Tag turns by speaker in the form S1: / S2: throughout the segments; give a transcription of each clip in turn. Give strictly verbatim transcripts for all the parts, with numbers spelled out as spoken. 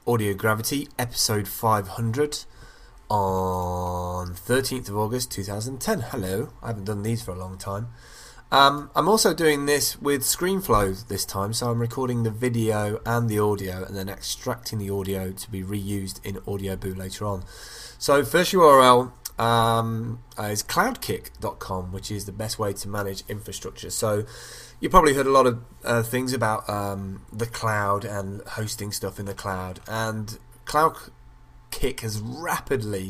S1: Audio Gravity, episode five hundred, on thirteenth of August two thousand ten. Hello, I haven't done these for a long time. Um, I'm also doing this with ScreenFlow this time, so I'm recording the video and the audio and then extracting the audio to be reused in Audioboo later on. So first U R L um, is cloudkick dot com, which is the best way to manage infrastructure. So you probably heard a lot of uh, things about um, the cloud and hosting stuff in the cloud, and CloudKick has rapidly,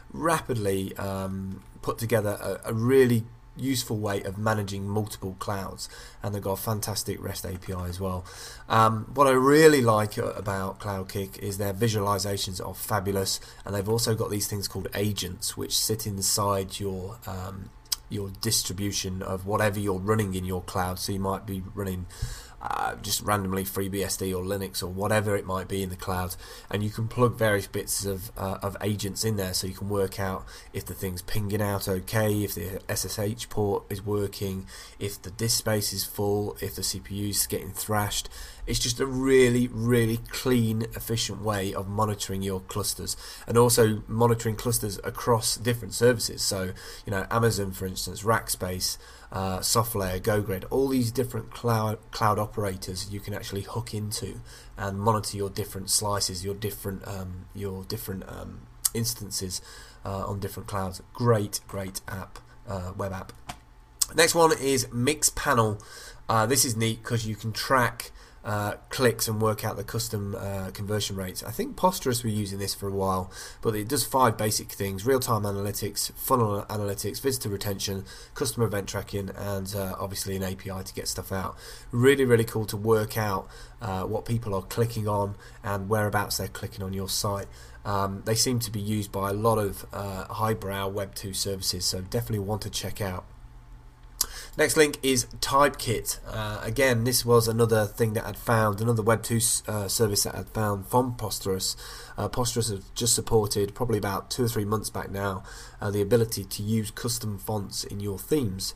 S1: rapidly um, put together a, a really useful way of managing multiple clouds, and they've got a fantastic REST A P I as well. Um, what I really like about CloudKick is their visualizations are fabulous, and they've also got these things called agents which sit inside your um, your distribution of whatever you're running in your cloud. So you might be running Uh, just randomly FreeBSD or Linux or whatever it might be in the cloud, and you can plug various bits of uh, of agents in there, so you can work out if the thing's pinging out okay, if the S S H port is working, if the disk space is full, if the C P U is getting thrashed. It's just a really, really clean, efficient way of monitoring your clusters, and also monitoring clusters across different services. So, you know, Amazon, for instance, Rackspace, uh, SoftLayer, GoGrid, all these different cloud cloud operators you can actually hook into and monitor your different slices, your different um, your different um, instances uh, on different clouds. Great, great app, uh, web app. Next one is Mixpanel. Uh, this is neat because you can track Uh, clicks and work out the custom uh, conversion rates. I think Posterous were using this for a while, but it does five basic things: real-time analytics, funnel analytics, visitor retention, customer event tracking, and uh, obviously an A P I to get stuff out. Really, really cool to work out uh, what people are clicking on and whereabouts they're clicking on your site. Um, they seem to be used by a lot of uh, highbrow Web two services, so definitely want to check out. Next link is Typekit. Uh, again, this was another thing that I'd found, another Web two uh, service that I'd found from Posterous. Uh, Posterous have just supported, probably about two or three months back now, uh, the ability to use custom fonts in your themes.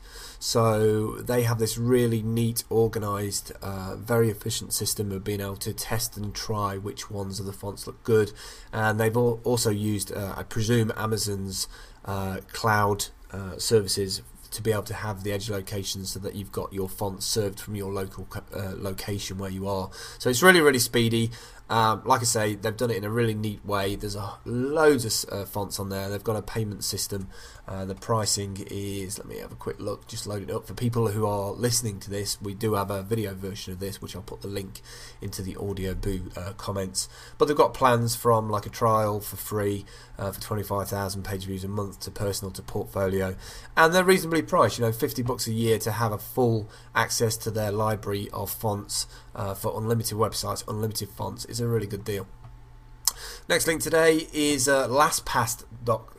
S1: So they have this really neat, organised, uh, very efficient system of being able to test and try which ones of the fonts look good. And they've all also used, uh, I presume, Amazon's uh, cloud uh, services to be able to have the edge location so that you've got your fonts served from your local uh, location where you are. So it's really, really speedy. Um, like I say, they've done it in a really neat way. There's a, loads of uh, fonts on there. They've got a payment system. Uh, the pricing is, let me have a quick look, just load it up. For people who are listening to this, we do have a video version of this, which I'll put the link into the Audioboo uh, comments. But they've got plans from like a trial for free uh, for twenty-five thousand page views a month to personal to portfolio. And they're reasonably priced, you know, fifty bucks a year to have a full access to their library of fonts uh, for unlimited websites, unlimited fonts is a really good deal. Next link today is uh, LastPass dot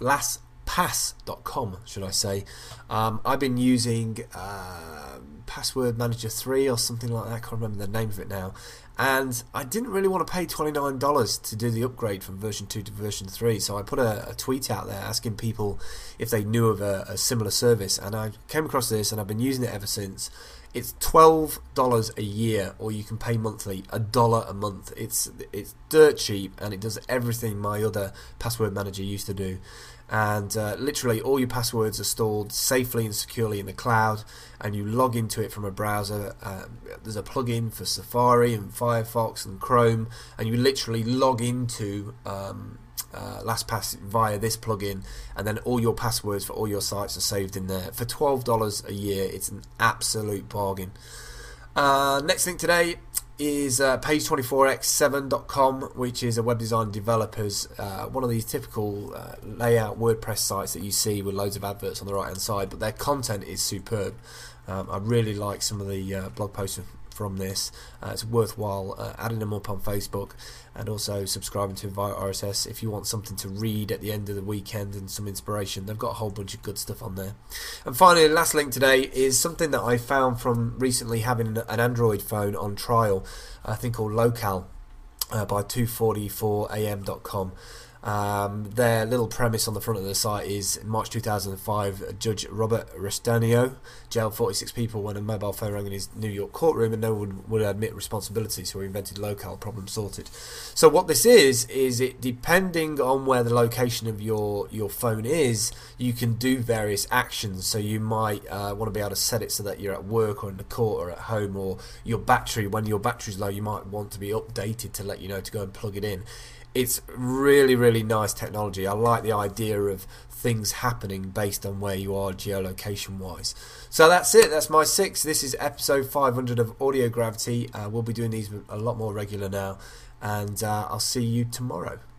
S1: com, should I say. Um, I've been using uh, Password Manager three or something like that. I can't remember the name of it now. And I didn't really want to pay twenty-nine dollars to do the upgrade from version two to version three, so I put a, a tweet out there asking people if they knew of a, a similar service, and I came across this and I've been using it ever since. It's twelve dollars a year, or you can pay monthly, a dollar a month. It's it's dirt cheap, and it does everything my other password manager used to do. And uh, literally all your passwords are stored safely and securely in the cloud, and you log into it from a browser. Uh, there's a plugin for Safari and Firefox and Chrome, and you literally log into um, uh, LastPass via this plugin, and then all your passwords for all your sites are saved in there. For twelve dollars a year, it's an absolute bargain. Uh, next link today is uh, page twenty-four x seven dot com, which is a web design developers, uh, one of these typical uh, layout WordPress sites that you see with loads of adverts on the right hand side, but their content is superb. Um, I really like some of the uh, blog posts from this. Uh, it's worthwhile uh, adding them up on Facebook, and also subscribing to via R S S if you want something to read at the end of the weekend and some inspiration. They've got a whole bunch of good stuff on there. And finally, the last link today is something that I found from recently having an Android phone on trial, a thing called Local uh, by two forty-four A M dot com. Um, their little premise on the front of the site is in March two thousand five, Judge Robert Restanio jailed forty-six people when a mobile phone rang in his New York courtroom and no one would admit responsibility, so he invented Local, problem sorted. So what this is, is it depending on where the location of your, your phone is, you can do various actions. So you might uh, want to be able to set it so that you're at work or in the court or at home, or your battery, when your battery's low, you might want to be updated to let you know to go and plug it in. It's really, really nice technology. I like the idea of things happening based on where you are geolocation wise. So that's it. That's my six. This is episode five hundred of Audio Gravity. Uh, we'll be doing these a lot more regular now, and uh, I'll see you tomorrow.